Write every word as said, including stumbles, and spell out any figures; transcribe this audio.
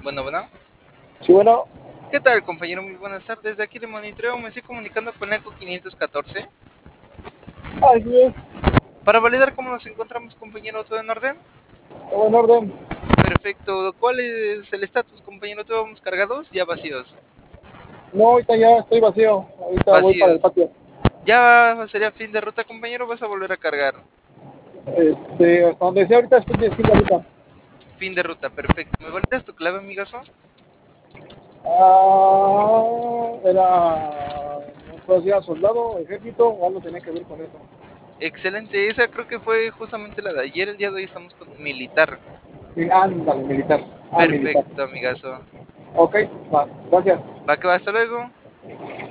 Bueno, bueno. Sí, bueno, ¿Qué tal, compañero? Muy buenas tardes. De aquí de monitoreo me estoy comunicando con Eco quinientos catorce así es, para validar cómo nos encontramos, compañero. ¿Todo en orden? todo en orden. Perfecto. ¿Cuál es el estatus, compañero? ¿Todos vamos cargados? Ya vacíos. No, ahorita ya estoy vacío. Ahorita voy para el Vacíos. patio. Ya sería fin de ruta, compañero. Vas a volver a cargar. Este, hasta donde sea ahorita estoy de fila ahorita. Fin de ruta, perfecto. ¿Me validas tu clave, amigazo? Ah, era, no sé si era soldado, ejército o algo tenía que ver con eso. Excelente. Esa creo que fue justamente la de ayer. El día de hoy estamos con militar. Sí, ándale, militar. Ah, militar. Perfecto, amigazo. Ok, va, gracias. Va que va, hasta luego.